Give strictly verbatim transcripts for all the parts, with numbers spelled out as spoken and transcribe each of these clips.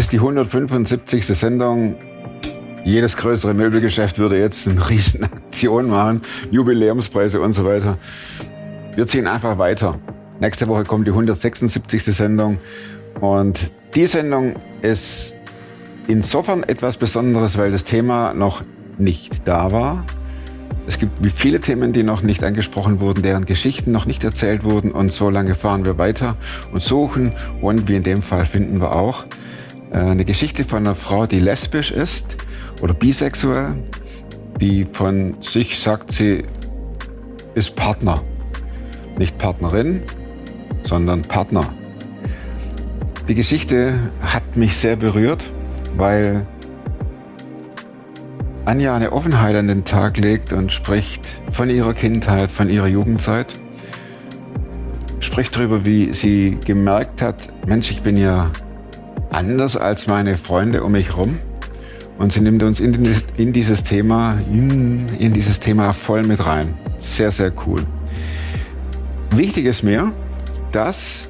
ist die hundertfünfundsiebzigste Sendung. Jedes größere Möbelgeschäft würde jetzt eine riesen Aktion machen, Jubiläumspreise und so weiter. Wir ziehen einfach weiter. Nächste Woche kommt die hundertsechsundsiebzigste Sendung. Und die Sendung ist insofern etwas Besonderes, weil das Thema noch nicht da war. Es gibt wie viele Themen, die noch nicht angesprochen wurden, deren Geschichten noch nicht erzählt wurden. Und so lange fahren wir weiter und suchen. Und wie in dem Fall finden wir auch eine Geschichte von einer Frau, die lesbisch ist oder bisexuell, die von sich sagt, sie ist Partner. Nicht Partnerin, sondern Partner. Die Geschichte hat mich sehr berührt, weil Anja eine Offenheit an den Tag legt und spricht von ihrer Kindheit, von ihrer Jugendzeit. Spricht darüber, wie sie gemerkt hat, Mensch, ich bin ja anders als meine Freunde um mich herum. Und sie nimmt uns in, in dieses Thema, in, in dieses Thema voll mit rein. Sehr, sehr cool. Wichtig ist mir, dass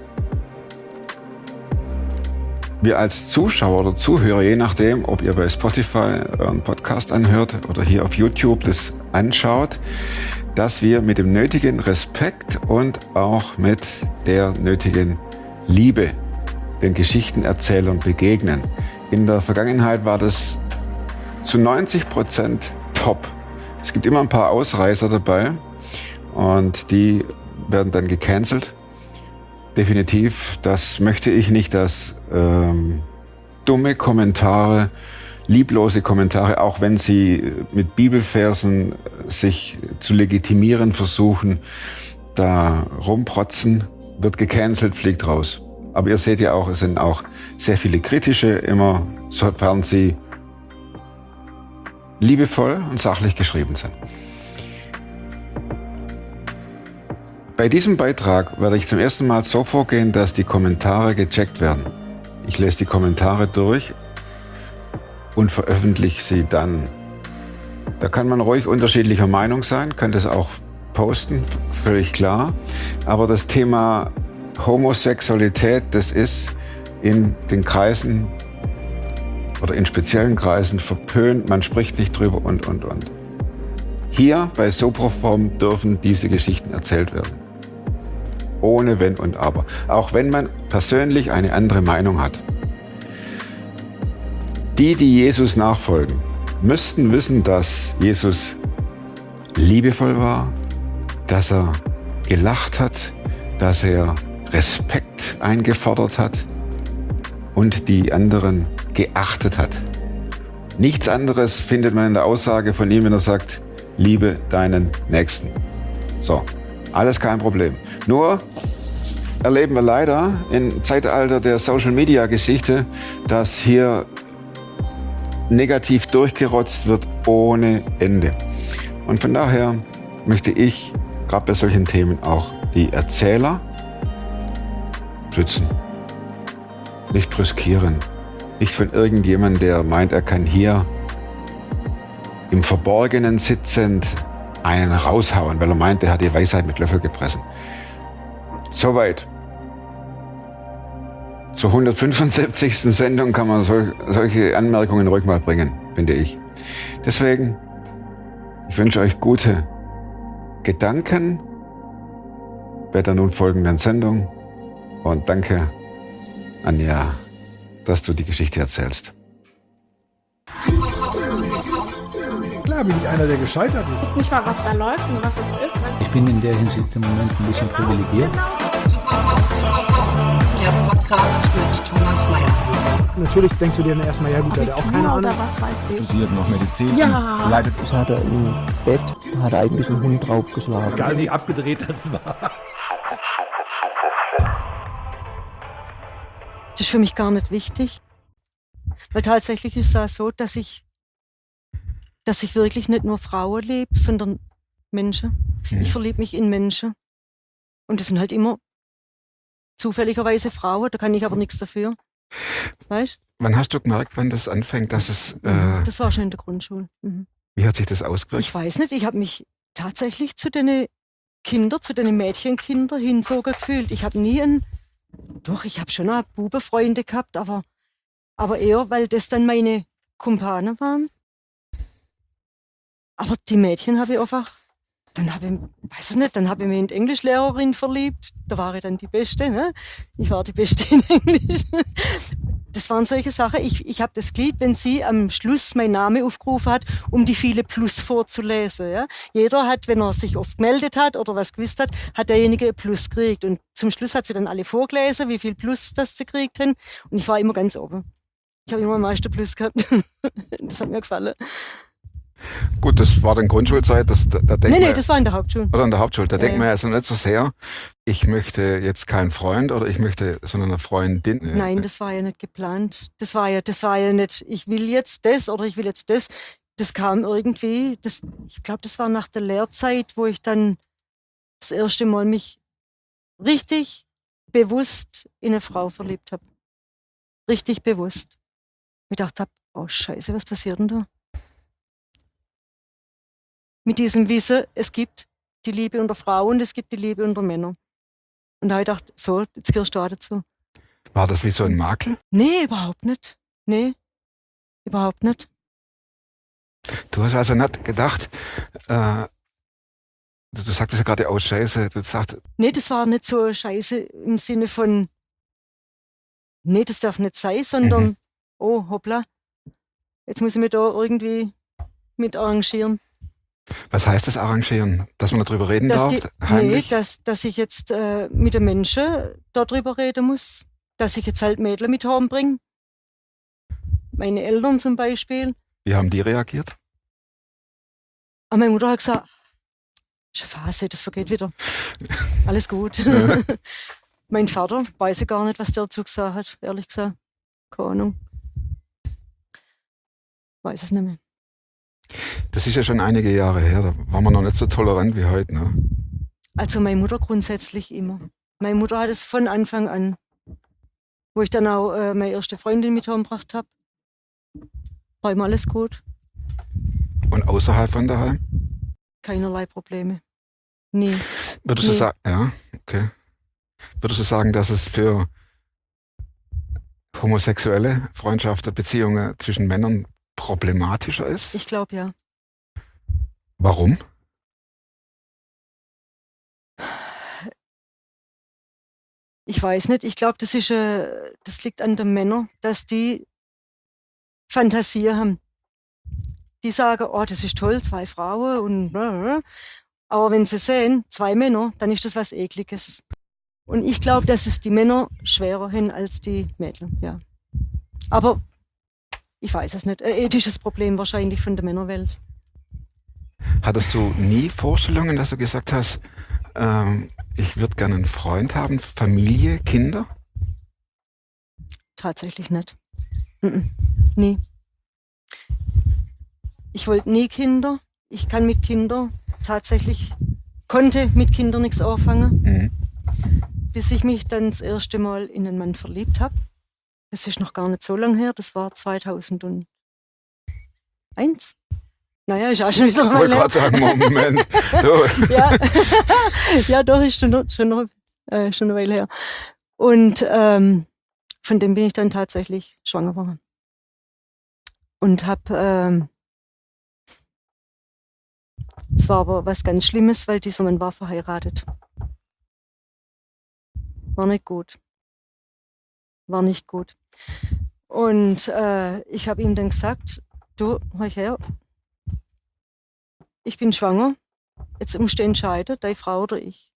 wir als Zuschauer oder Zuhörer, je nachdem, ob ihr bei Spotify einen Podcast anhört oder hier auf YouTube das anschaut, dass wir mit dem nötigen Respekt und auch mit der nötigen Liebe den Geschichtenerzählern begegnen. In der Vergangenheit war das zu neunzig Prozent top. Es gibt immer ein paar Ausreißer dabei und die werden dann gecancelt. Definitiv, das möchte ich nicht, dass ähm, dumme Kommentare, lieblose Kommentare, auch wenn sie mit Bibelversen sich zu legitimieren versuchen, da rumprotzen, wird gecancelt, fliegt raus. Aber ihr seht ja auch, es sind auch sehr viele kritische, immer sofern sie liebevoll und sachlich geschrieben sind. Bei diesem Beitrag werde ich zum ersten Mal so vorgehen, dass die Kommentare gecheckt werden. Ich lese die Kommentare durch und veröffentliche sie dann. Da kann man ruhig unterschiedlicher Meinung sein, kann das auch posten, völlig klar. Aber das Thema Homosexualität, das ist in den Kreisen oder in speziellen Kreisen verpönt, man spricht nicht drüber und, und, und. Hier bei Soproform dürfen diese Geschichten erzählt werden. Ohne Wenn und Aber. Auch wenn man persönlich eine andere Meinung hat. Die, die Jesus nachfolgen, müssten wissen, dass Jesus liebevoll war, dass er gelacht hat, dass er Respekt eingefordert hat und die anderen geachtet hat. Nichts anderes findet man in der Aussage von ihm, wenn er sagt, liebe deinen Nächsten. So, alles kein Problem. Nur erleben wir leider im Zeitalter der Social-Media-Geschichte, dass hier negativ durchgerotzt wird ohne Ende. Und von daher möchte ich gerade bei solchen Themen auch die Erzähler schützen. Nicht brüskieren. Nicht von irgendjemandem, der meint, er kann hier im Verborgenen sitzend einen raushauen, weil er meint, er hat die Weisheit mit Löffel gefressen. Soweit. Zur hundertfünfundsiebzigsten Sendung kann man sol- solche Anmerkungen ruhig mal bringen, finde ich. Deswegen, ich wünsche euch gute Gedanken bei der nun folgenden Sendung und danke, Anja, dass du die Geschichte erzählst. Klar bin ich einer, der gescheitert ist. Ich weiß nicht mal, was da läuft und was es ist. Ich bin in der Hinsicht im Moment ein bisschen privilegiert. Der Podcast mit Thomas Mayer. Natürlich denkst du dir dann erstmal, ja gut, der hat auch keine Ahnung. Oder was weiß ich. Studiert noch Medizin. Ja. Leidet. Das hat er im Bett, hat er eigentlich einen Hund draufgeschlagen. Egal wie abgedreht das war. Das ist für mich gar nicht wichtig. Weil tatsächlich ist es so, dass ich, dass ich wirklich nicht nur Frauen liebe, sondern Menschen. Hm. Ich verliebe mich in Menschen. Und das sind halt immer zufälligerweise Frauen, da kann ich aber nichts dafür. Weißt? Wann hast du gemerkt, wann das anfängt, dass es... Äh, Das war schon in der Grundschule. Mhm. wie hat sich das ausgewirkt? Ich weiß nicht, ich habe mich tatsächlich zu den Kindern, zu den Mädchenkindern hinzogen gefühlt. Ich habe nie einen... Doch, ich habe schon auch Bubenfreunde gehabt, aber Aber eher, weil das dann meine Kumpane waren. Aber die Mädchen habe ich einfach, dann habe ich, weiß ich nicht, dann habe ich mich in die Englischlehrerin verliebt. Da war ich dann die Beste, ne? Ich war die Beste in Englisch. Das waren solche Sachen. Ich, ich habe das Glied, wenn sie am Schluss meinen Namen aufgerufen hat, um die viele Plus vorzulesen. Ja? Jeder hat, wenn er sich oft gemeldet hat oder was gewusst hat, hat derjenige ein Plus gekriegt. Und zum Schluss hat sie dann alle vorgelesen, wie viel Plus das sie gekriegt haben. Und ich war immer ganz oben. Ich habe immer am meisten Plus gehabt. Das hat mir gefallen. Gut, das war dann Grundschulzeit. Das, da, da Nee, nee, man, das war in der Hauptschule. Oder in der Hauptschule. Da Ja, denkt ja. man ja also nicht so sehr, ich möchte jetzt keinen Freund oder ich möchte, sondern eine Freundin. Nein, das war ja nicht geplant. Das war ja, das war ja nicht, ich will jetzt das oder ich will jetzt das. Das kam irgendwie, das, ich glaube, das war nach der Lehrzeit, wo ich dann das erste Mal mich richtig bewusst in eine Frau verliebt habe. Richtig bewusst. Ich dachte habe, oh Scheiße, was passiert denn da? Mit diesem Wissen, es gibt die Liebe unter Frauen und es gibt die Liebe unter Männern. Und da habe ich gedacht, so, jetzt gehörst du auch dazu. War das wie so ein Makel? Nee, überhaupt nicht. Nee, überhaupt nicht. Du hast also nicht gedacht, äh, du, du sagtest ja gerade, oh Scheiße, du sagst, Nee, das war nicht so Scheiße im Sinne von, nee, das darf nicht sein, sondern, Mhm. oh, hoppla, jetzt muss ich mich da irgendwie mit arrangieren. was heißt das arrangieren? Dass man darüber reden Dass, darf, die, nee, heimlich? dass, dass ich jetzt äh, mit den Menschen darüber reden muss, dass ich jetzt halt Mädchen mit heimbringe. Meine Eltern zum Beispiel. Wie haben die reagiert? Aber meine Mutter hat gesagt, ist eine Phase, das vergeht wieder. Alles gut. Ja. Mein Vater weiß ich gar nicht, was der dazu gesagt hat, ehrlich gesagt. Keine Ahnung. Weiß es nicht mehr. Das ist ja schon einige Jahre her, da waren wir noch nicht so tolerant wie heute. Ne? Also meine Mutter grundsätzlich immer. Meine Mutter hat es von Anfang an, wo ich dann auch äh, meine erste Freundin mit heimgebracht habe, war immer alles gut. Und außerhalb von daheim? Keinerlei Probleme. Nie. Würdest du Nee. sagen, ja, okay. Würdest du sagen, dass es für homosexuelle Freundschaften, Beziehungen zwischen Männern problematischer ist? Ich glaube ja. Warum? Ich weiß nicht. Ich glaube, das ist, äh, das liegt an den Männern, dass die Fantasie haben. Die sagen, oh, das ist toll, zwei Frauen und blablabla. Aber wenn sie sehen, zwei Männer, dann ist das was Ekliges. Und ich glaube, dass es die Männer schwerer hin als die Mädchen, ja. Aber ich weiß es nicht. Ein ethisches Problem wahrscheinlich von der Männerwelt. Hattest du nie Vorstellungen, dass du gesagt hast, ähm, ich würde gerne einen Freund haben, Familie, Kinder? Tatsächlich nicht. Mhm. Nie. Ich wollte nie Kinder. Ich kann mit Kindern tatsächlich, konnte mit Kindern nichts anfangen, Mhm. bis ich mich dann das erste Mal in einen Mann verliebt habe. Das ist noch gar nicht so lange her, das war zweitausendeins. Naja, ist auch schon wieder Ich mal wollte her. gerade sagen, Moment. Du, Ja, ja doch, ist schon, noch- schon, noch, äh, schon eine Weile her. Und ähm, von dem bin ich dann tatsächlich schwanger geworden. Und habe, ähm, es war aber was ganz Schlimmes, weil dieser Mann war verheiratet. War nicht gut. War nicht gut. Und äh, ich habe ihm dann gesagt, du, hör her, ich bin schwanger, jetzt musst du entscheiden, deine Frau oder ich.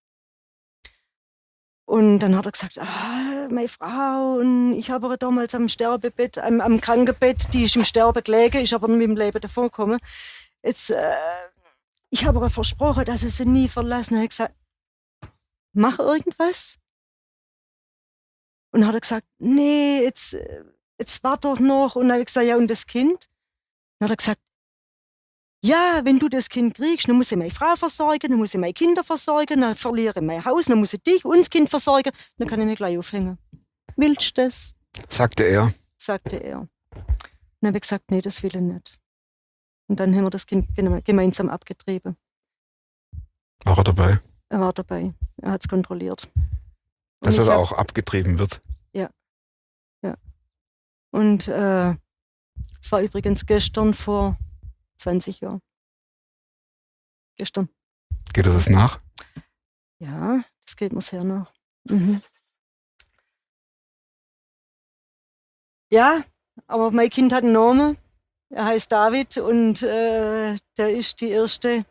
Und dann hat er gesagt, ah, meine Frau, und ich habe aber damals am Sterbebett, am, am Krankenbett, die ist im Sterben gelegen, ist aber nicht mit dem Leben davongekommen. Jetzt, äh, ich habe aber versprochen, dass ich sie nie verlassen. Er hat gesagt, mach irgendwas. Und dann hat er gesagt, nee, jetzt, äh, jetzt warte doch noch. Und dann habe ich gesagt, ja, und das Kind? Dann hat er gesagt, ja, wenn du das Kind kriegst, dann muss ich meine Frau versorgen, dann muss ich meine Kinder versorgen, dann verliere ich mein Haus, dann muss ich dich und das Kind versorgen, dann kann ich mich gleich aufhängen. Willst du das? sagte er. Sagte er. Dann habe ich gesagt, nee, das will ich nicht. Und dann haben wir das Kind geme- gemeinsam abgetrieben. War er dabei, Er war dabei, er hat es kontrolliert. Und dass ich er hab- auch abgetrieben wird? Und äh, es war übrigens gestern vor zwanzig Jahren. Gestern. Geht dir das nach? Ja, das geht mir sehr nach. Mhm. Ja, aber mein Kind hat einen Namen. Er heißt David und äh, der ist die erste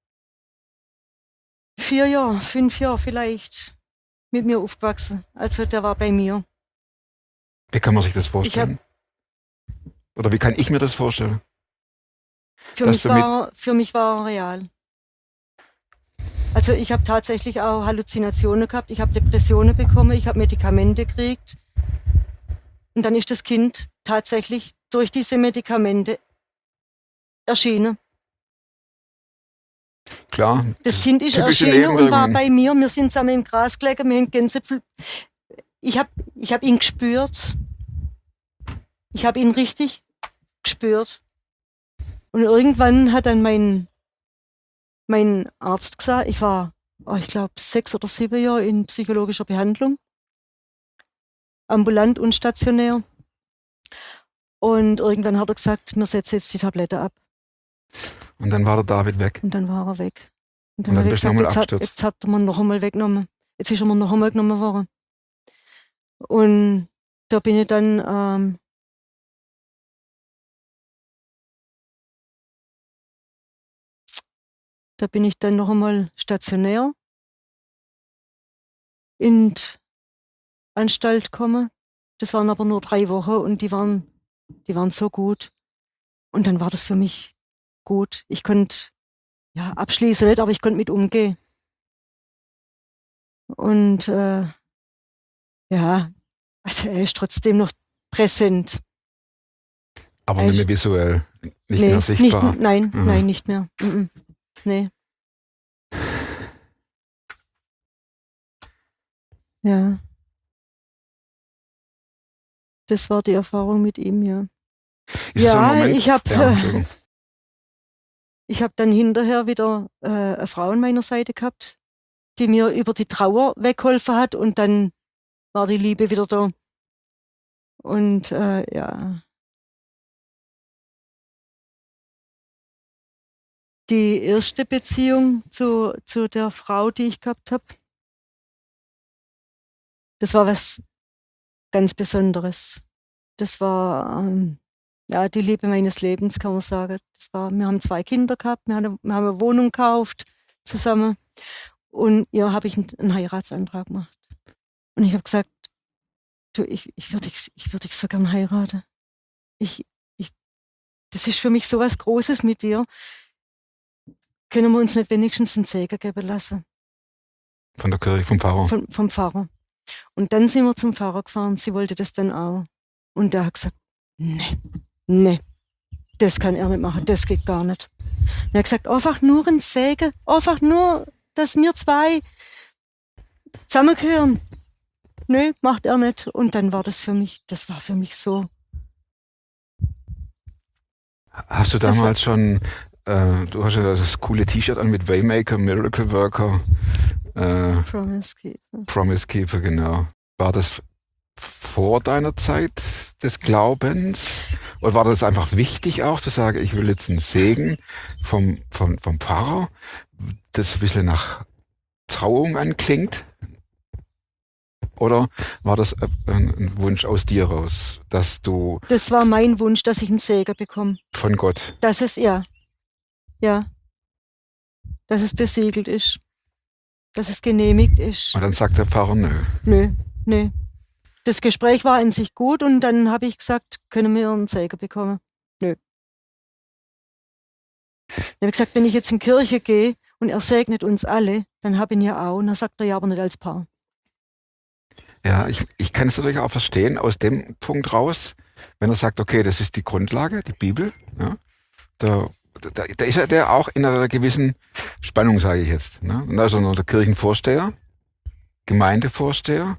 vier Jahre, fünf Jahre vielleicht mit mir aufgewachsen. Also der war bei mir. Wie kann man sich das Ich vorstellen? Oder wie kann ich mir das vorstellen? Für Dass mich, du mit- war, für mich war er real. Also ich habe tatsächlich auch Halluzinationen gehabt, ich habe Depressionen bekommen, ich habe Medikamente gekriegt. Und dann ist das Kind tatsächlich durch diese Medikamente erschienen. Klar. Das Kind ist typische erschienen und war Nebenwirkungen. bei mir. Wir sind zusammen im Gras gelegen, wir haben Gänsepfel. Ich habe ich hab ihn gespürt. Ich habe ihn richtig gespürt. Und irgendwann hat dann mein, mein Arzt gesagt, ich war, oh, ich glaube, sechs oder sieben Jahre in psychologischer Behandlung. Ambulant und stationär. Und irgendwann hat er gesagt, wir setzen jetzt die Tablette ab. Und dann war der David weg. Und dann war er weg. Und Und dann habe ich bist du gesagt, nochmal jetzt, hat, abgestürzt. jetzt hat er mir noch einmal weggenommen. Jetzt ist er mir noch einmal genommen worden. Und da bin ich dann ähm, da bin ich dann noch einmal stationär in die Anstalt gekommen. Das waren aber nur drei Wochen und die waren, die waren so gut. Und dann war das für mich gut. Ich konnte, ja, abschließen nicht, aber ich konnte mit umgehen. Und äh, ja, also er ist trotzdem noch präsent. Aber Echt? nicht mehr visuell. Nicht Nee, mehr sichtbar. Nicht, nein, Mhm. nein, nicht mehr. Mhm. Nee. Ja. Das war die Erfahrung mit ihm, ja. Ist Ja, so ein Moment, ich hab, ja, äh, Entschuldigung. Ich habe dann hinterher wieder äh, eine Frau an meiner Seite gehabt, die mir über die Trauer weggeholfen hat und dann war die Liebe wieder da. Und äh, ja. Die erste Beziehung zu, zu der Frau, die ich gehabt habe, das war was ganz Besonderes. Das war ähm, ja, die Liebe meines Lebens, kann man sagen. Das war, wir haben zwei Kinder gehabt, wir haben, wir haben eine Wohnung gekauft zusammen und ihr habe ich einen, einen Heiratsantrag gemacht. Und ich habe gesagt, du, ich, ich würde dich, ich würd dich so gern heiraten. Ich, ich, das ist für mich so was Großes mit dir. Können wir uns nicht wenigstens einen Segen geben lassen? Von der Kirche, vom Pfarrer. Vom, vom Pfarrer. Und dann sind wir zum Pfarrer gefahren, sie wollte das dann auch. Und der hat gesagt, nee, nee, das kann er nicht machen, das geht gar nicht. Und er hat gesagt, einfach nur ein Segen, einfach nur, dass wir zwei zusammengehören. Nö, macht er nicht. Und dann war das für mich, das war für mich so. Hast du Das war- damals schon, äh, du hast ja das coole T-Shirt an mit Waymaker, Miracle Worker, äh, Promise Keeper. Promise Keeper, genau. War das vor deiner Zeit des Glaubens? Oder war das einfach wichtig auch, zu sagen, ich will jetzt einen Segen vom, vom, vom Pfarrer, das ein bisschen nach Trauung anklingt? Oder war das ein ein Wunsch aus dir raus, dass du Das war mein Wunsch, dass ich einen Segen bekomme. von Gott, Dass es, ja, ja, dass es besiegelt ist, dass es genehmigt ist. und dann sagt der Pfarrer, nö. Nö, nö. Das Gespräch war in sich gut und dann habe ich gesagt, können wir einen Segen bekommen? Nö. Dann habe ich gesagt, wenn ich jetzt in die Kirche gehe und er segnet uns alle, dann habe ich ihn ja auch. Und dann sagt er ja, aber nicht als Paar. Ja, ich, ich kann es natürlich auch verstehen aus dem Punkt raus, wenn er sagt, okay, das ist die Grundlage, die Bibel. Ja, da, da, da ist ja der auch in einer gewissen Spannung, sage ich jetzt. Ne? Und da ist er noch der Kirchenvorsteher, Gemeindevorsteher.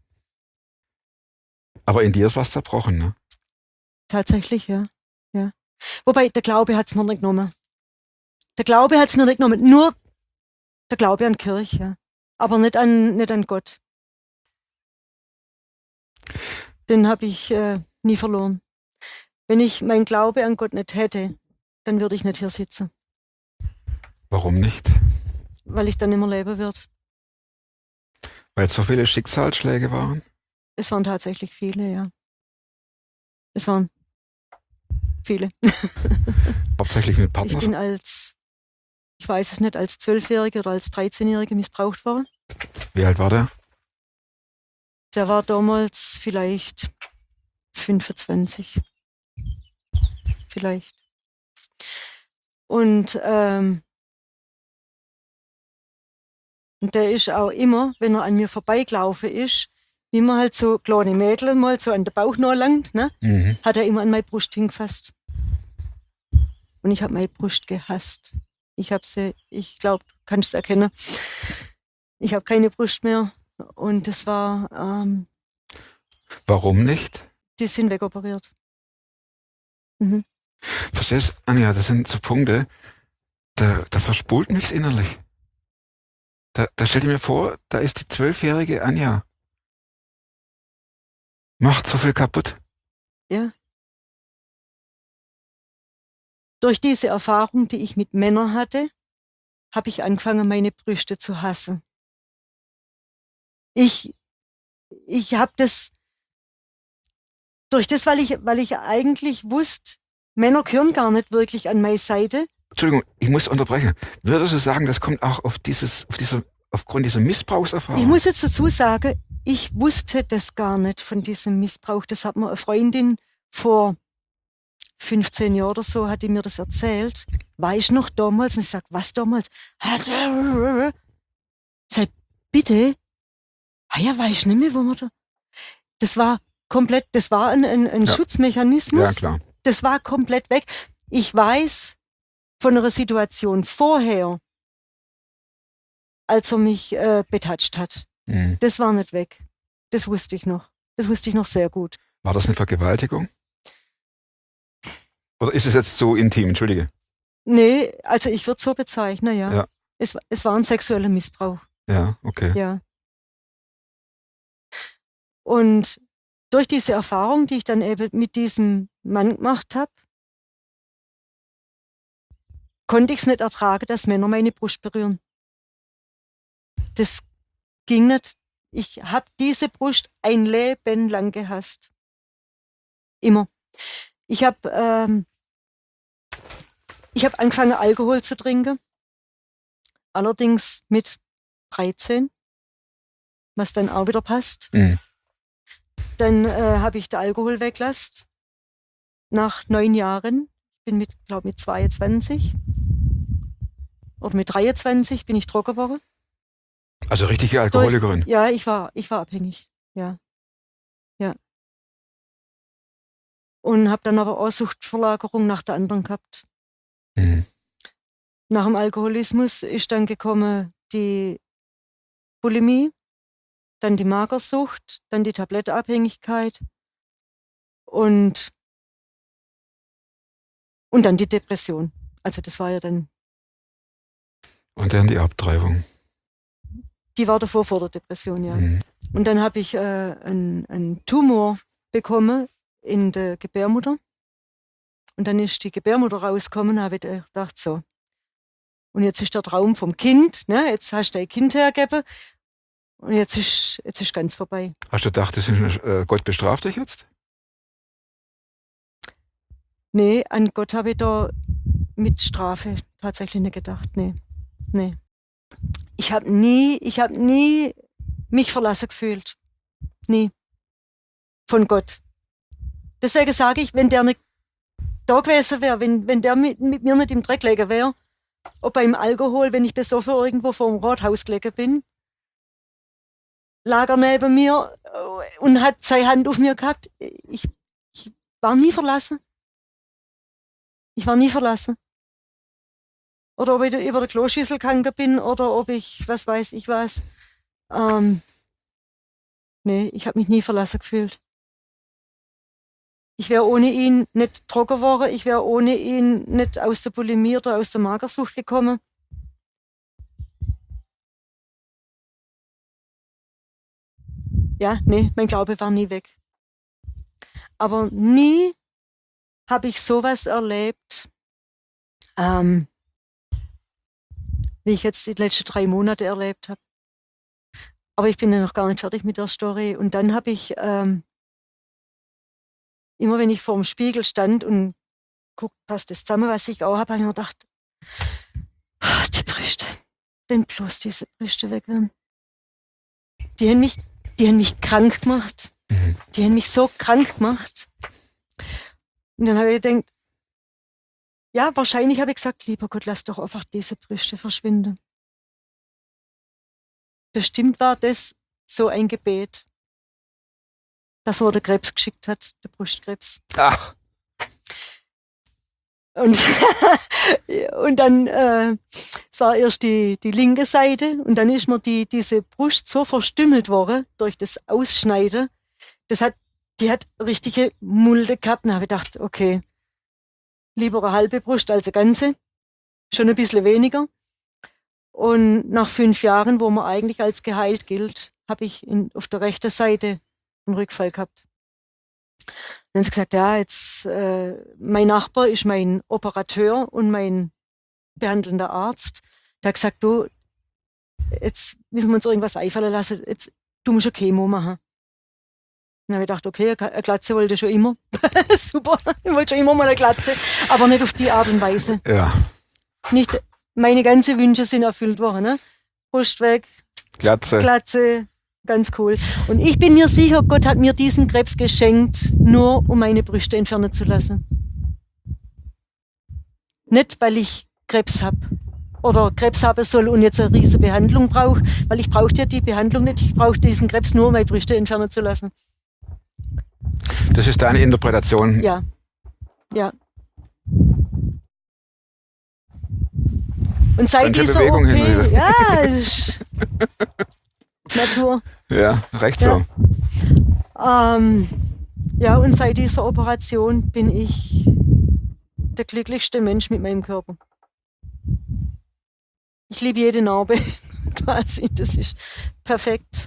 Aber in dir ist was zerbrochen. Ne? Tatsächlich, ja. ja. Wobei, der Glaube hat es mir nicht genommen. Der Glaube hat es mir nicht genommen. Nur der Glaube an die Kirche, ja. Aber nicht an, nicht an Gott. Den habe ich, äh, Nie verloren. Wenn ich meinen Glaube an Gott nicht hätte, dann würde ich nicht hier sitzen. Warum nicht? Weil ich dann nicht mehr leben würde. Weil es so viele Schicksalsschläge waren? Es waren tatsächlich viele, ja. Es waren viele. Hauptsächlich mit Ich Partnern? bin als, ich weiß es nicht, als Zwölfjährige oder als dreizehnjährige missbraucht worden. Wie alt war der? Der war damals vielleicht fünfundzwanzig. Vielleicht. Und, ähm, und der ist auch immer, wenn er an mir vorbeigelaufen ist, wie man halt so kleine Mädel mal so an der Bauch noch langt, ne, Mhm. hat er immer an meine Brust hingefasst. Und ich habe meine Brust gehasst. Ich habe sie, ich glaube, du kannst es erkennen. Ich habe keine Brust mehr. Und das war, ähm, Warum nicht? die sind wegoperiert. Mhm. Verstehst du, Anja, das sind so Punkte, da, da verspult mich's innerlich. Da, da stell dir mir vor, da ist die zwölfjährige Anja. Macht so viel kaputt. Ja. Durch diese Erfahrung, die ich mit Männern hatte, habe ich angefangen, meine Brüste zu hassen. Ich, ich habe das, durch das, weil ich, weil ich eigentlich wusste, Männer gehören gar nicht wirklich an meine Seite. Entschuldigung, ich muss unterbrechen. Würdest du sagen, das kommt auch auf dieses, auf dieser, aufgrund dieser Missbrauchserfahrung? Ich muss jetzt dazu sagen, ich wusste das gar nicht von diesem Missbrauch. Das hat mir eine Freundin vor fünfzehn Jahren oder so, hat die mir das erzählt. War ich noch damals? Und ich sage, was damals? Sag, bitte? Ah ja, weiß ich nicht mehr, wo man da... Das war komplett, das war ein, ein, ein Ja. Schutzmechanismus. Ja, klar. Das war komplett weg. Ich weiß von einer Situation vorher, als er mich äh, betatscht hat. Mhm. Das war nicht weg. Das wusste ich noch. Das wusste ich noch sehr gut. War das eine Vergewaltigung? Oder ist es jetzt so intim? Entschuldige. Nee, also ich würde es so bezeichnen, ja. Ja. Es, es war ein sexueller Missbrauch, Ja, okay. ja. Und durch diese Erfahrung, die ich dann eben mit diesem Mann gemacht habe, konnte ich es nicht ertragen, dass Männer meine Brust berühren. Das ging nicht. Ich habe diese Brust ein Leben lang gehasst. Immer. Ich habe ähm, ich hab angefangen, Alkohol zu trinken. Allerdings mit dreizehn, was dann auch wieder passt. Mhm. Dann äh, habe ich den Alkohol weggelassen. Nach neun Jahren. Ich bin mit, glaube mit zweiundzwanzig oder mit dreiundzwanzig bin ich trocken geworden. Also richtige Alkoholikerin. Durch, ja, ich war, ich war abhängig. Ja. Ja. Und habe dann aber auch Suchtverlagerung nach der anderen gehabt. Mhm. Nach dem Alkoholismus ist dann gekommen die Bulimie, dann die Magersucht, dann die Tablettenabhängigkeit und, und dann die Depression. Also das war ja dann, Und dann die Abtreibung. die war davor vor der Depression, ja. Mhm. Und dann habe ich äh, einen, einen Tumor bekommen in der Gebärmutter. Und dann ist die Gebärmutter rausgekommen, habe ich gedacht, so. Und jetzt ist der Traum vom Kind, ne? Jetzt hast du dein Kind hergegeben und jetzt ist, jetzt ist ganz vorbei. Hast du gedacht, das ist, äh, Gott bestraft dich jetzt? Nee, an Gott habe ich da mit Strafe tatsächlich nicht gedacht. Nee, nee. Ich habe nie, ich habe nie mich verlassen gefühlt. Nie. Von Gott. Deswegen sage ich, wenn der nicht da gewesen wäre, wenn, wenn der mit, mit mir nicht im Dreck gelegen wäre, ob beim Alkohol, wenn ich besoffen irgendwo vor dem Rathaus gelegen bin, lag er neben mir und hat seine Hand auf mir gehabt. Ich, ich war nie verlassen. Ich war nie verlassen. Oder ob ich über der Kloschüssel gegangen bin oder ob ich, was weiß ich was. Ähm, nee, ich habe mich nie verlassen gefühlt. Ich wäre ohne ihn nicht trocken geworden, ich wäre ohne ihn nicht aus der Bulimie oder aus der Magersucht gekommen. Ja, nee, mein Glaube war nie weg. Aber nie habe ich sowas erlebt, ähm, wie ich jetzt die letzten drei Monate erlebt habe. Aber ich bin ja noch gar nicht fertig mit der Story. Und dann habe ich, ähm, immer wenn ich vor dem Spiegel stand und guckt, passt das zusammen, was ich auch habe, habe ich mir gedacht, ah, die Brüste, wenn bloß diese Brüste weg wären. Die haben mich, die haben mich krank gemacht. Die haben mich so krank gemacht. Und dann habe ich gedacht, ja, wahrscheinlich habe ich gesagt, lieber Gott, lass doch einfach diese Brüste verschwinden. Bestimmt war das so ein Gebet, dass er den Krebs geschickt hat, der Brustkrebs. Ach, Und, und dann, äh, es war erst die, die linke Seite und dann ist mir die, diese Brust so verstümmelt worden durch das Ausschneiden. Das hat, die hat richtige Mulde gehabt. Und da habe ich gedacht, okay, lieber eine halbe Brust als eine ganze. Schon ein bisschen weniger. Und nach fünf Jahren, wo man eigentlich als geheilt gilt, habe ich in, auf der rechten Seite einen Rückfall gehabt. Dann haben sie gesagt, ja, jetzt, äh, mein Nachbar ist mein Operateur und mein behandelnder Arzt. Der hat gesagt, du, jetzt müssen wir uns irgendwas einfallen lassen, jetzt, du musst eine Chemo machen. Dann habe ich gedacht, okay, eine Glatze wollte ich schon immer. Super, ich wollte schon immer mal eine Glatze, aber nicht auf die Art und Weise. ja. Nicht, meine ganzen Wünsche sind erfüllt worden. Ne? Brust weg, Glatze. Glatze, ganz cool. Und ich bin mir sicher, Gott hat mir diesen Krebs geschenkt, nur um meine Brüste entfernen zu lassen. Nicht, weil ich Krebs habe oder Krebs haben soll und jetzt eine riesige Behandlung brauche, weil ich brauche ja die Behandlung nicht. Ich brauche diesen Krebs nur, um meine Brüste entfernen zu lassen. Das ist deine Interpretation. Ja, ja. Und seit Ganz schön dieser Bewegung O P, hin und wieder. ja, es ist Natur. Ja, recht Ja. so. Ähm, ja, und seit dieser Operation bin ich der glücklichste Mensch mit meinem Körper. Ich liebe jede Narbe quasi, das ist perfekt.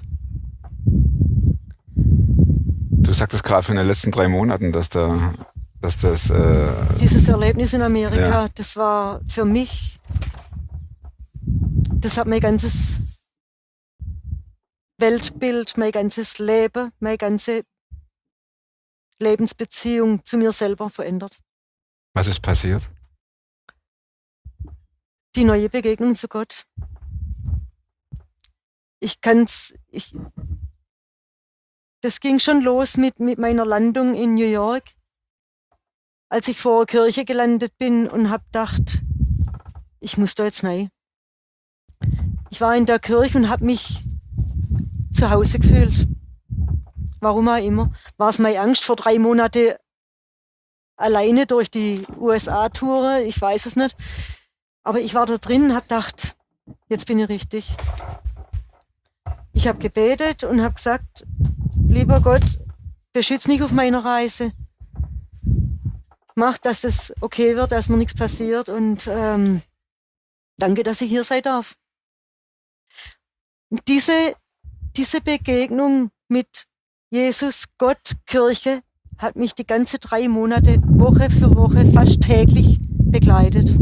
Du sagtest gerade von den letzten drei Monaten, dass, da, dass das... Äh, Dieses Erlebnis in Amerika, Ja. das war für mich, das hat mein ganzes Weltbild, mein ganzes Leben, meine ganze Lebensbeziehung zu mir selber verändert. was ist passiert? Die neue Begegnung zu Gott. Ich kann's, ich, das ging schon los mit, mit meiner Landung in New York, als ich vor der Kirche gelandet bin und hab gedacht, ich muss da jetzt rein. Ich war in der Kirche und habe mich zu Hause gefühlt. Warum auch immer. War es meine Angst vor drei Monaten alleine durch die U S A-Tour? Ich weiß es nicht. Aber ich war da drin und habe gedacht, jetzt bin ich richtig. Ich habe gebetet und habe gesagt, lieber Gott, beschütz mich auf meiner Reise. Mach, dass es okay wird, dass mir nichts passiert und ähm, danke, dass ich hier sein darf. Und diese, diese Begegnung mit Jesus, Gott, Kirche hat mich die ganze drei Monate, Woche für Woche, fast täglich begleitet.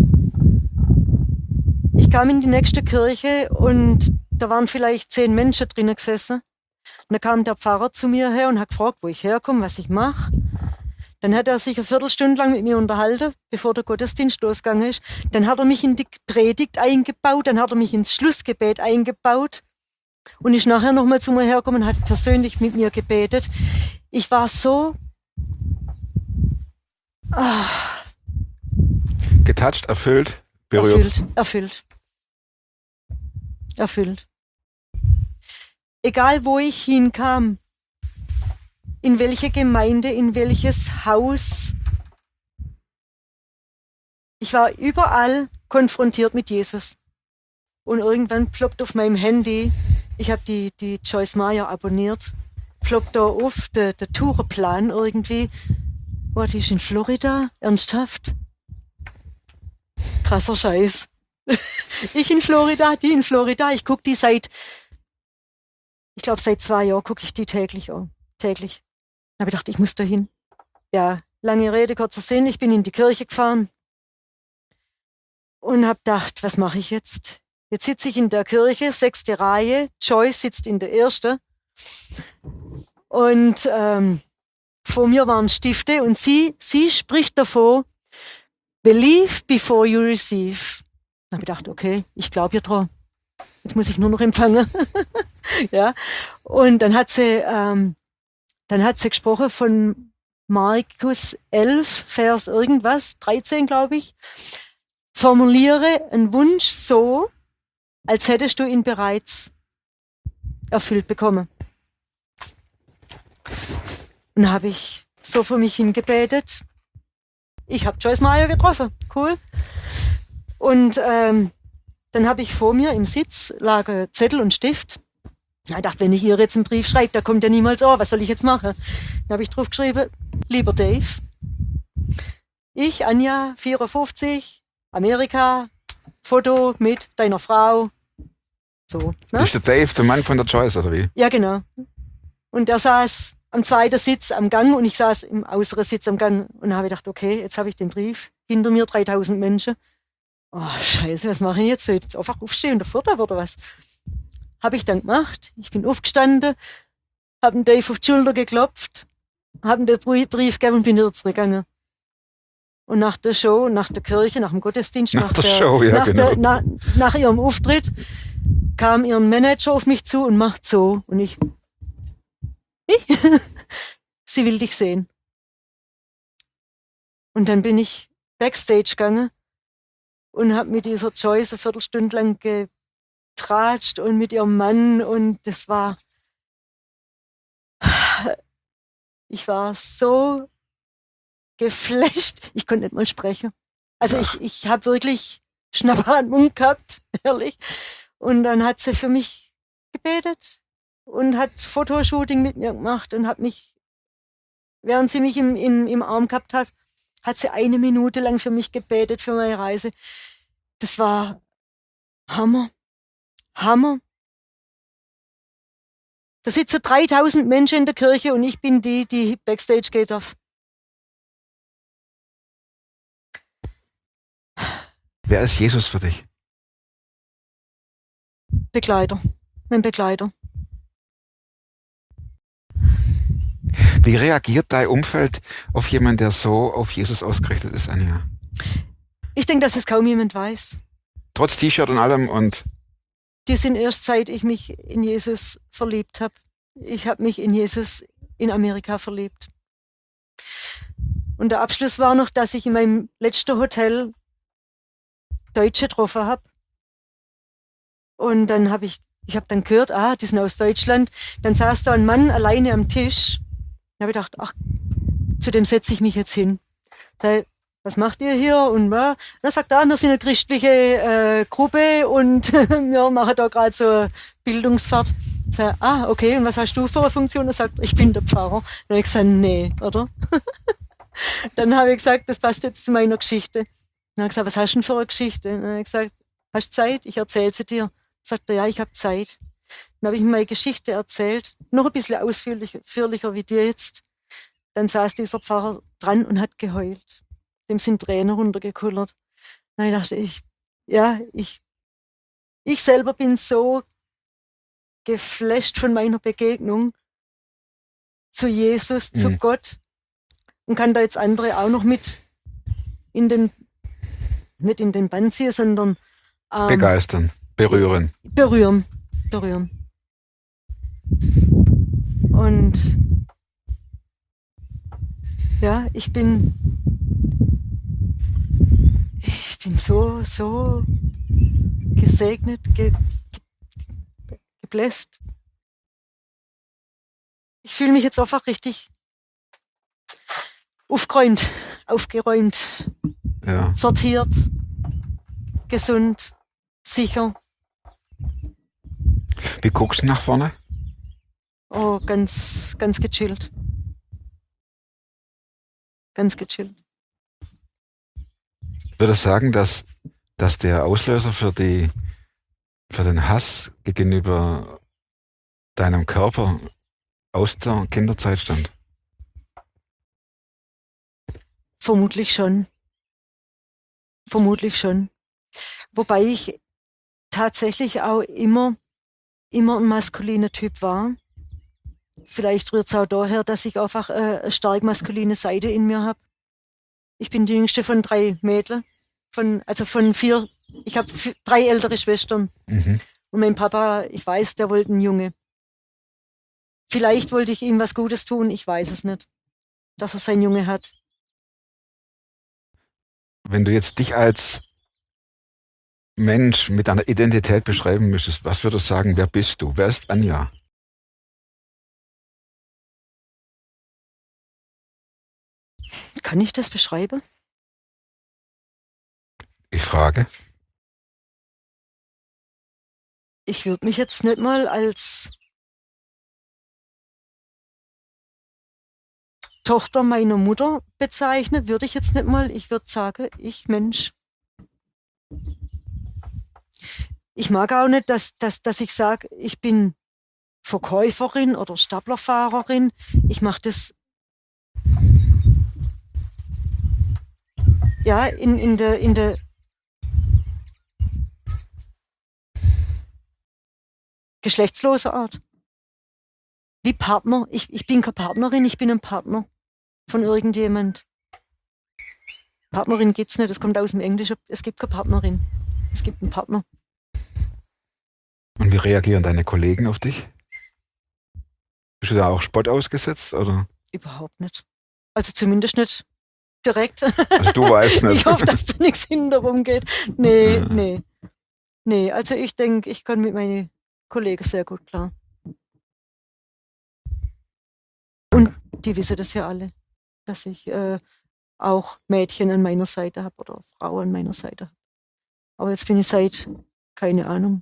Ich kam in die nächste Kirche und da waren vielleicht zehn Menschen drinnen gesessen. Und da kam der Pfarrer zu mir her und hat gefragt, wo ich herkomme, was ich mache. Dann hat er sich eine Viertelstunde lang mit mir unterhalten, bevor der Gottesdienst losgegangen ist. Dann hat er mich in die Predigt eingebaut, dann hat er mich ins Schlussgebet eingebaut und ist nachher nochmal zu mir hergekommen und hat persönlich mit mir gebetet. Ich war so ah, Getoucht, erfüllt, berührt. erfüllt, erfüllt, erfüllt. Egal, wo ich hinkam, in welche Gemeinde, in welches Haus. Ich war überall konfrontiert mit Jesus. Und irgendwann ploppt auf meinem Handy, ich habe die, die Joyce Meyer abonniert, ploppt da auf der, der Tourenplan irgendwie. Oh, die ist in Florida? Ernsthaft? Krasser Scheiß. Ich in Florida, die in Florida. Ich gucke die seit, ich glaube seit zwei Jahren gucke ich die täglich an. Täglich. Da habe ich gedacht, ich muss da hin. Ja, lange Rede, kurzer Sinn. Ich bin in die Kirche gefahren und habe gedacht, was mache ich jetzt? Jetzt sitze ich in der Kirche, sechste Reihe. Joyce sitzt in der ersten. Und ähm, vor mir waren Stifte und sie, sie spricht davon, believe before you receive. Da habe ich gedacht, okay, ich glaube ihr dran. Jetzt muss ich nur noch empfangen. Ja. Und dann hat sie, ähm, dann hat sie gesprochen von Markus elf, Vers irgendwas, dreizehn, glaube ich. Formuliere einen Wunsch so, als hättest du ihn bereits erfüllt bekommen. Und dann habe ich so für mich hingebetet. Ich habe Joyce Meyer getroffen, cool. Und ähm, dann habe ich vor mir im Sitz lag ein Zettel und Stift. Ich dachte, wenn ich ihr jetzt einen Brief schreibe, da kommt ja niemals, oh, was soll ich jetzt machen? Dann habe ich drauf geschrieben, lieber Dave, ich, Anja, vierundfünfzig, Amerika, Foto mit deiner Frau. So, ne? Ist der Dave der Mann von der Joyce, oder wie? Ja, genau. Und er saß am zweiten Sitz am Gang und ich saß im äußeren Sitz am Gang. Und dann habe ich gedacht, okay, jetzt habe ich den Brief. Hinter mir dreitausend Menschen. Oh, scheiße, was mache ich jetzt? Soll ich jetzt einfach aufstehen und davor oder was? Habe ich dann gemacht. Ich bin aufgestanden, habe den Dave auf die Schulter geklopft, habe ihm den Brief gegeben und bin wieder zurückgegangen. Und nach der Show, nach der Kirche, nach dem Gottesdienst, Nach nach, der der, Show, ja, nach, genau. der, na, nach ihrem Auftritt, kam ihr Manager auf mich zu und macht so. Und ich, ich? Sie will dich sehen. Und dann bin ich Backstage gegangen und habe mit dieser Joyce eine Viertelstunde lang getratscht und mit ihrem Mann und das war, ich war so geflasht, ich konnte nicht mal sprechen. Also ich, ich habe wirklich Schnappatmung gehabt, ehrlich. Und dann hat sie für mich gebetet und hat Fotoshooting mit mir gemacht und hat mich, während sie mich im, im, im Arm gehabt hat, hat sie eine Minute lang für mich gebetet, für meine Reise. Das war Hammer. Hammer. Da sitzen dreitausend Menschen in der Kirche und ich bin die, die Backstage geht darf. Wer ist Jesus für dich? Begleiter. Mein Begleiter. Wie reagiert dein Umfeld auf jemanden, der so auf Jesus ausgerichtet ist, Anja? Ich denke, dass es kaum jemand weiß. Trotz T-Shirt und allem und... Die sind erst seit ich mich in Jesus verliebt habe. Ich habe mich in Jesus in Amerika verliebt. Und der Abschluss war noch, dass ich in meinem letzten Hotel Deutsche getroffen habe. Und dann habe ich, ich habe dann gehört, ah, die sind aus Deutschland. Dann saß da ein Mann alleine am Tisch. Da habe ich gedacht, ach, zu dem setze ich mich jetzt hin. Da, was macht ihr hier? Und ja, dann sagt er, ah, wir sind eine christliche äh, Gruppe und wir machen da gerade so eine Bildungsfahrt. Ich sage, ah, okay, und was hast du für eine Funktion? Er sagt, ich bin der Pfarrer. Dann habe ich gesagt, nee, oder? Dann habe ich gesagt, das passt jetzt zu meiner Geschichte. Dann habe ich gesagt, was hast du denn für eine Geschichte? Dann habe ich gesagt, hast du Zeit? Ich erzähle sie dir. Dann sagt er, ja, ich habe Zeit. Dann habe ich ihm meine Geschichte erzählt, noch ein bisschen ausführlicher ausführlicher wie dir jetzt. Dann saß dieser Pfarrer dran und hat geheult. Dem sind Tränen runtergekullert. Dann dachte ich, ja, ich, ich selber bin so geflasht von meiner Begegnung zu Jesus, mhm. zu Gott und kann da jetzt andere auch noch mit in den, nicht in den Bann ziehen, sondern ähm, begeistern, berühren. Berühren, berühren. Und ja, ich bin, ich bin so, so gesegnet, ge, ge, gebläst. Ich fühle mich jetzt einfach richtig aufgeräumt, aufgeräumt, ja. sortiert, gesund, sicher. Wie guckst du nach vorne? Oh, ganz, ganz gechillt. Ganz gechillt. Ich würde sagen, dass, dass der Auslöser für, die, für den Hass gegenüber deinem Körper aus der Kinderzeit stammt. Vermutlich schon. Vermutlich schon. Wobei ich tatsächlich auch immer, immer ein maskuliner Typ war. Vielleicht rührt es auch daher, dass ich einfach äh, eine stark maskuline Seite in mir habe. Ich bin die jüngste von drei Mädchen. Von, also von vier, ich habe drei ältere Schwestern. Mhm. Und mein Papa, ich weiß, der wollte einen Junge. Vielleicht wollte ich ihm was Gutes tun, ich weiß es nicht, dass er seinen Junge hat. Wenn du jetzt dich als Mensch mit deiner Identität beschreiben müsstest, was würdest du sagen, wer bist du? Wer ist Anja? Kann ich das beschreiben? Ich frage. Ich würde mich jetzt nicht mal als Tochter meiner Mutter bezeichnen, würde ich jetzt nicht mal. Ich würde sagen, ich Mensch. Ich mag auch nicht, dass, dass, dass ich sage, ich bin Verkäuferin oder Staplerfahrerin. Ich mache das ja in, in der in der geschlechtslosen Art. Wie Partner. Ich, ich bin keine Partnerin, ich bin ein Partner von irgendjemand. Partnerin gibt es nicht, das kommt aus dem Englischen. Es gibt keine Partnerin. Es gibt einen Partner. Und wie reagieren deine Kollegen auf dich? Bist du da auch Spott ausgesetzt, oder? Überhaupt nicht. Also zumindest nicht direkt. Also du weißt nicht. Ich hoffe, dass da nichts hinterrum geht. Nee, Ja. nee. Nee, also ich denke, ich kann mit meinen Kollegen sehr gut klar. Und die wissen das ja alle, dass ich äh, auch Mädchen an meiner Seite habe oder Frauen an meiner Seite habe. Aber jetzt bin ich seit, keine Ahnung,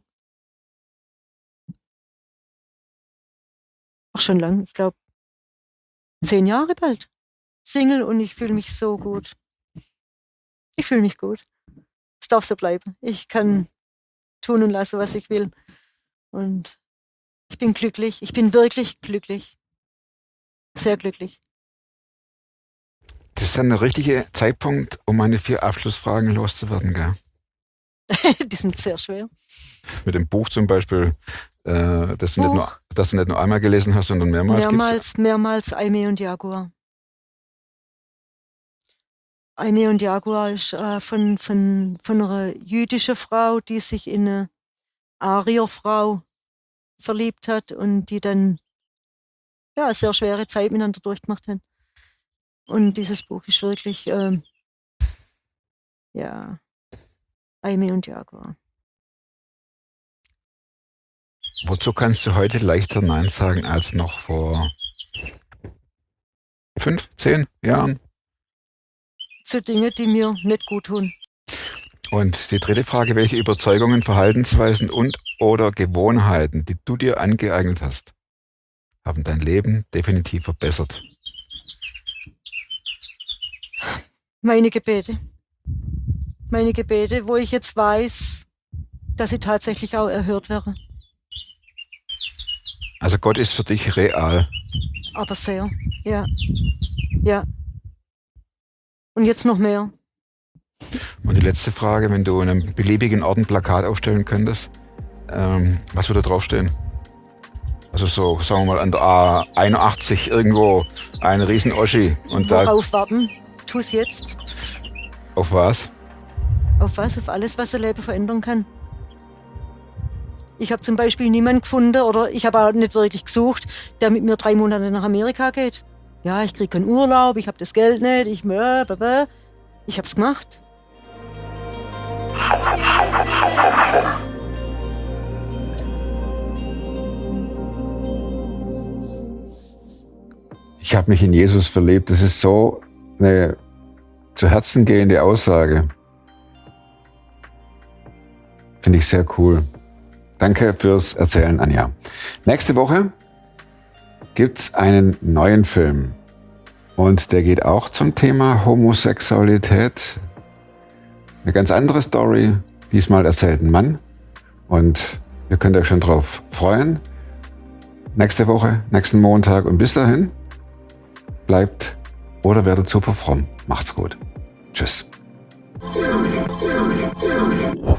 auch schon lang, ich glaube, zehn Jahre bald Single und ich fühle mich so gut. Ich fühle mich gut. Es darf so bleiben. Ich kann tun und lassen, was ich will. Und ich bin glücklich. Ich bin wirklich glücklich. Sehr glücklich. Das ist dann der richtige Zeitpunkt, um meine vier Abschlussfragen loszuwerden, gell? Die sind sehr schwer. Mit dem Buch zum Beispiel, äh, das, du nicht Buch. nur, das du nicht nur einmal gelesen hast, sondern mehrmals. Mehrmals, mehrmals Aimee und Jaguar. Aimee und Jaguar ist äh, von, von, von einer jüdischen Frau, die sich in eine Arierfrau verliebt hat und die dann ja, eine sehr schwere Zeit miteinander durchgemacht haben. Und dieses Buch ist wirklich, ähm, ja, Aimee und Jaguar. Wozu kannst du heute leichter Nein sagen als noch vor fünf, zehn Jahren? Zu Dingen, die mir nicht gut tun. Und die dritte Frage, welche Überzeugungen, Verhaltensweisen und oder Gewohnheiten, die du dir angeeignet hast, haben dein Leben definitiv verbessert? Meine Gebete. Meine Gebete, wo ich jetzt weiß, dass sie tatsächlich auch erhört werden. Also Gott ist für dich real. Aber sehr, ja. Ja. Und jetzt noch mehr. Und die letzte Frage, wenn du in einem beliebigen Ort ein Plakat aufstellen könntest, ähm, was würde draufstehen? Also so, sagen wir mal, an der A einundachtzig irgendwo ein riesen Oschi. Und da Worauf warten? Tu's jetzt. auf was? Auf was? Auf alles, was ein Leben verändern kann. Ich habe zum Beispiel niemanden gefunden oder ich habe auch nicht wirklich gesucht, der mit mir drei Monate nach Amerika geht. Ja, ich kriege keinen Urlaub, ich habe das Geld nicht, ich äh, ich habe es gemacht. Ich habe mich in Jesus verliebt. Das ist so eine zu Herzen gehende Aussage. Finde ich sehr cool. Danke fürs Erzählen, Anja. Nächste Woche gibt es einen neuen Film. Und der geht auch zum Thema Homosexualität. Eine ganz andere Story. Diesmal erzählt ein Mann. Und ihr könnt euch schon drauf freuen. Nächste Woche, nächsten Montag. Und bis dahin, bleibt oder werdet super fromm. Macht's gut. Tschüss.